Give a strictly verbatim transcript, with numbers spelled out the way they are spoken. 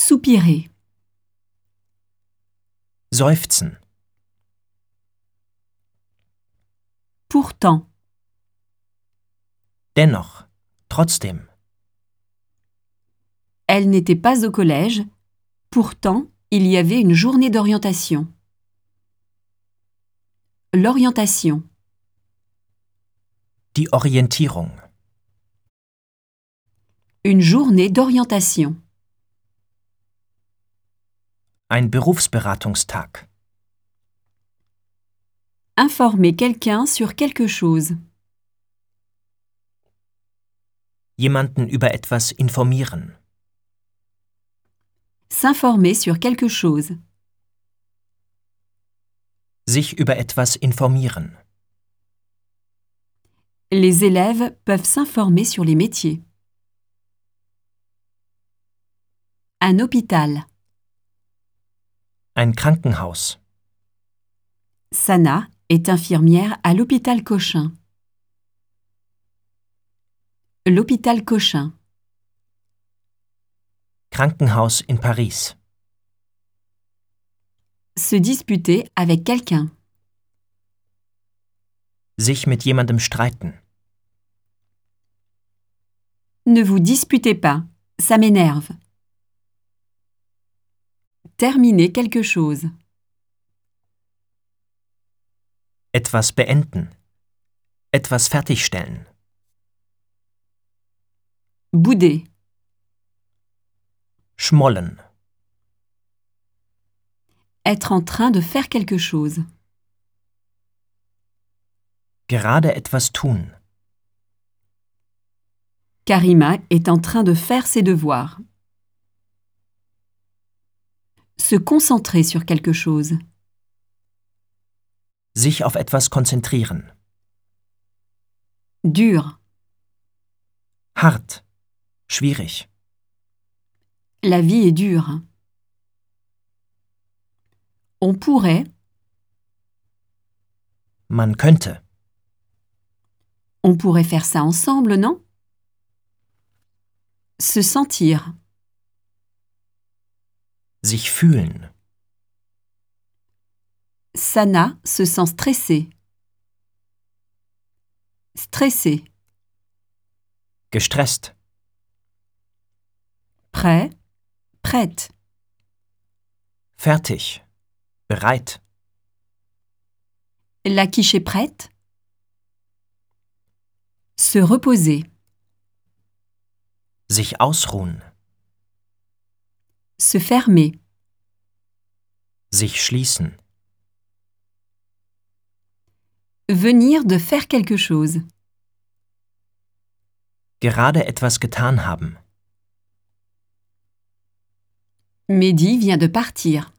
Soupirer. Seufzen. Pourtant. Dennoch. Trotzdem. Elle n'était pas au collège. Pourtant, il y avait une journée d'orientation. L'orientation. Die Orientierung. Une journée d'orientation. Ein Berufsberatungstag. Informer quelqu'un sur quelque chose. Jemanden über etwas informieren. S'informer sur quelque chose. Sich über etwas informieren. Les élèves peuvent s'informer sur les métiers. Un hôpital. Ein Krankenhaus. Sana est infirmière à l'hôpital Cochin. L'hôpital Cochin. Krankenhaus in Paris. Se disputer avec quelqu'un. Sich mit jemandem streiten. Ne vous disputez pas, ça m'énerve. Terminer quelque chose. Etwas beenden. Etwas fertigstellen. Bouder. Schmollen. Être en train de faire quelque chose. Gerade etwas tun. Karima est en train de faire ses devoirs. Se concentrer sur quelque chose. Sich auf etwas konzentrieren. Dur. Hart. Schwierig. La vie est dure. On pourrait. Man könnte. On pourrait faire ça ensemble, non? Se sentir. Sich fühlen. Sana se sent stressée. Stressée. Gestresst. Prêt. Prête. Fertig. Bereit. La quiche est prête. Se reposer. Sich ausruhen. Se fermer. Sich schließen. Venir de faire quelque chose. Gerade etwas getan haben. Mehdi vient de partir.